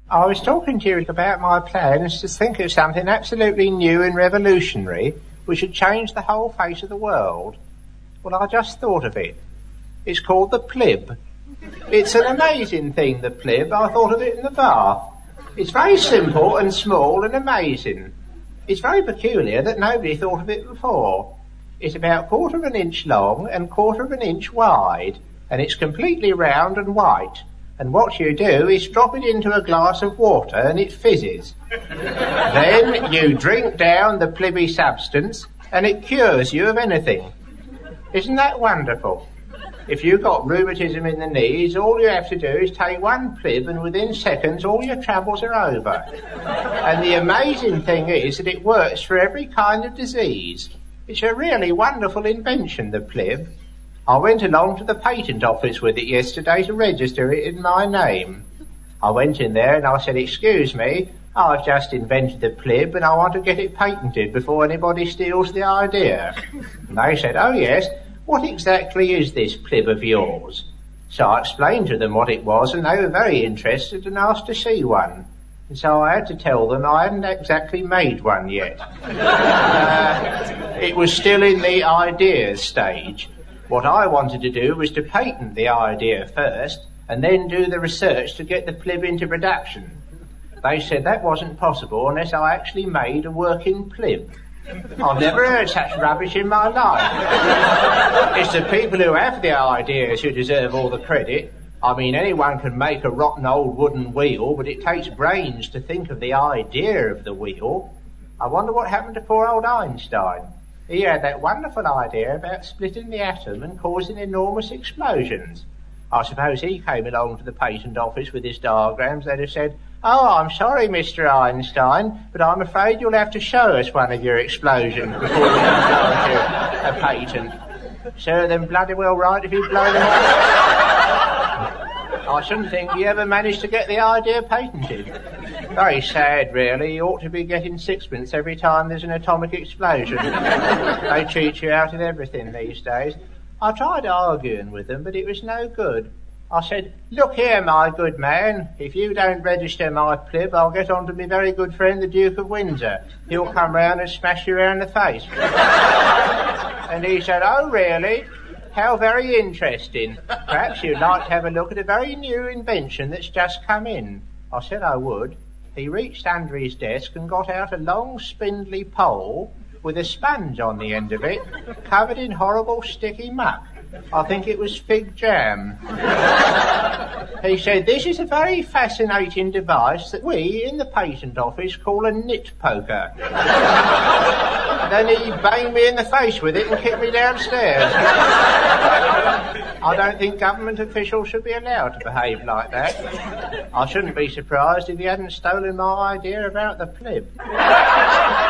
I was talking to you about my plans to think of something absolutely new and revolutionary which would change the whole face of the world. Well, I just thought of it. It's called the plib. It's an amazing thing, the plib. I thought of it in the bath. It's very simple and small and amazing. It's very peculiar that nobody thought of it before. It's about 1/4 of an inch long and 1/4 of an inch wide, and it's completely round and white. And what you do is drop it into a glass of water and it fizzes. Then you drink down the plibby substance and it cures you of anything. Isn't that wonderful? If you've got rheumatism in the knees, all you have to do is take one plib and within seconds all your troubles are over. And the amazing thing is that it works for every kind of disease. It's a really wonderful invention, the plib. I went along to the patent office with it yesterday to register it in my name. I went in there and I said, "Excuse me, I've just invented the plib and I want to get it patented before anybody steals the idea." And they said, "Oh yes, what exactly is this plib of yours?" So I explained to them what it was and they were very interested and asked to see one. And so I had to tell them I hadn't exactly made one yet. It was still in the ideas stage. What I wanted to do was to patent the idea first and then do the research to get the plib into production. They said that wasn't possible unless I actually made a working plib. I've never heard such rubbish in my life. It's the people who have the ideas who deserve all the credit. I mean, anyone can make a rotten old wooden wheel, but it takes brains to think of the idea of the wheel. I wonder what happened to poor old Einstein. He had that wonderful idea about splitting the atom and causing enormous explosions. I suppose he came along to the patent office with his diagrams. They'd have said, "Oh, I'm sorry, Mr. Einstein, but I'm afraid you'll have to show us one of your explosions before we can grant you a patent." "Sir, then bloody well right if you blow them up." I shouldn't think he ever managed to get the idea patented. Very sad, really. You ought to be getting sixpence every time there's an atomic explosion. They cheat you out of everything these days. I tried arguing with them, but it was no good. I said, "Look here, my good man, if you don't register my plib, I'll get on to my very good friend, the Duke of Windsor. He'll come round and smash you round the face." And he said, "Oh, really? How very interesting. Perhaps you'd like to have a look at a very new invention that's just come in." I said I would. He reached under his desk and got out a long spindly pole with a sponge on the end of it, covered in horrible sticky muck. I think it was fig jam. He said, "This is a very fascinating device that we in the patent office call a nit poker." Then he banged me in the face with it and kicked me downstairs. I don't think government officials should be allowed to behave like that. I shouldn't be surprised if he hadn't stolen my idea about the plib.